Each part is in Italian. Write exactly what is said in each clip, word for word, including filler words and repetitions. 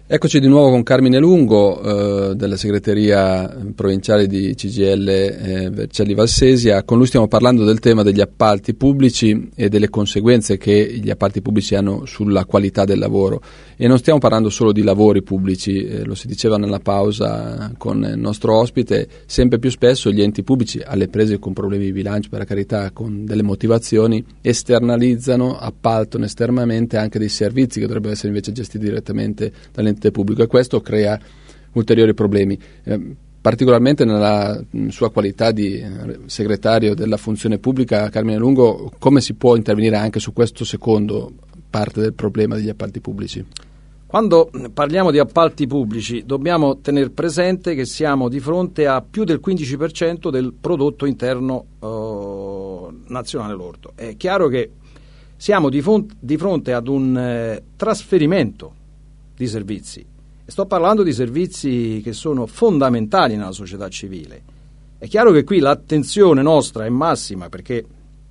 Eccoci di nuovo con Carmine Lungo eh, della segreteria provinciale di C G I L eh, Vercelli Valsesia. Con lui stiamo parlando del tema degli appalti pubblici e delle conseguenze che gli appalti pubblici hanno sulla qualità del lavoro, e non stiamo parlando solo di lavori pubblici, eh, lo si diceva nella pausa con il nostro ospite. Sempre più spesso gli enti pubblici, alle prese con problemi di bilancio, per carità, con delle motivazioni, esternalizzano, appaltano esternamente anche dei servizi che dovrebbero essere invece gestiti direttamente dall'ente pubblico, e questo crea ulteriori problemi. Eh, particolarmente nella mh, sua qualità di eh, segretario della funzione pubblica, Carmine Lungo, come si può intervenire anche su questo secondo parte del problema degli appalti pubblici? Quando parliamo di appalti pubblici dobbiamo tenere presente che siamo di fronte a più del quindici per cento del prodotto interno eh, nazionale lordo. È chiaro che siamo di, font- di fronte ad un eh, trasferimento di servizi, e sto parlando di servizi che sono fondamentali nella società civile. È chiaro che qui l'attenzione nostra è massima, perché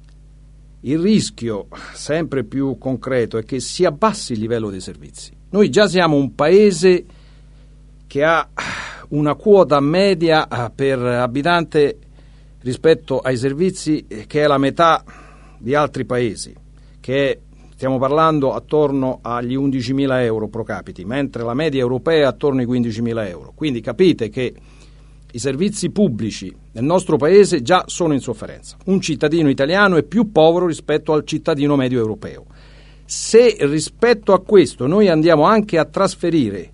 il rischio sempre più concreto è che si abbassi il livello dei servizi. Noi già siamo un paese che ha una quota media per abitante rispetto ai servizi che è la metà di altri paesi, che è, stiamo parlando attorno agli undicimila euro pro capite, mentre la media europea è attorno ai quindicimila euro. Quindi capite che i servizi pubblici nel nostro paese già sono in sofferenza. Un cittadino italiano è più povero rispetto al cittadino medio europeo. Se rispetto a questo noi andiamo anche a trasferire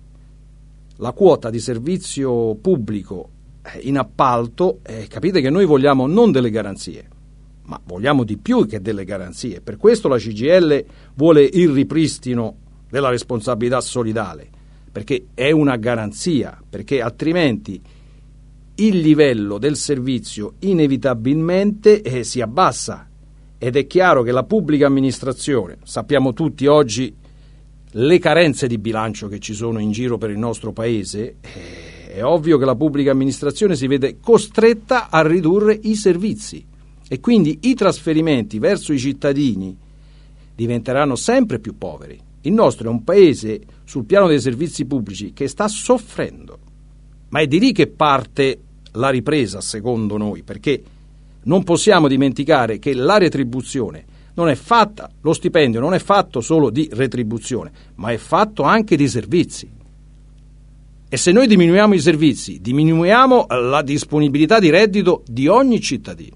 la quota di servizio pubblico in appalto, eh, capite che noi vogliamo non delle garanzie, ma vogliamo di più che delle garanzie. Per questo la C G I L vuole il ripristino della responsabilità solidale, perché è una garanzia, perché altrimenti il livello del servizio inevitabilmente eh, si abbassa. Ed è chiaro che la pubblica amministrazione, sappiamo tutti oggi le carenze di bilancio che ci sono in giro per il nostro paese, eh, è ovvio che la pubblica amministrazione si vede costretta a ridurre i servizi. E quindi i trasferimenti verso i cittadini diventeranno sempre più poveri. Il nostro è un paese sul piano dei servizi pubblici che sta soffrendo, ma è di lì che parte la ripresa, secondo noi, perché non possiamo dimenticare che la retribuzione non è fatta, lo stipendio non è fatto solo di retribuzione, ma è fatto anche di servizi. E se noi diminuiamo i servizi, diminuiamo la disponibilità di reddito di ogni cittadino.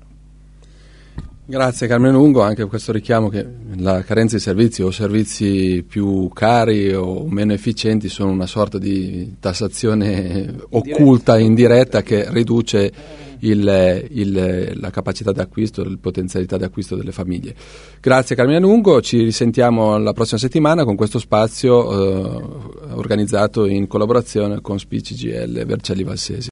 Grazie Carmine Lungo, anche per questo richiamo che la carenza di servizi o servizi più cari o meno efficienti sono una sorta di tassazione occulta, indiretta, che riduce il, il, la capacità d'acquisto, la potenzialità d'acquisto delle famiglie. Grazie Carmine Lungo, ci risentiamo la prossima settimana con questo spazio eh, organizzato in collaborazione con S P I C G I L Vercelli Valsesia.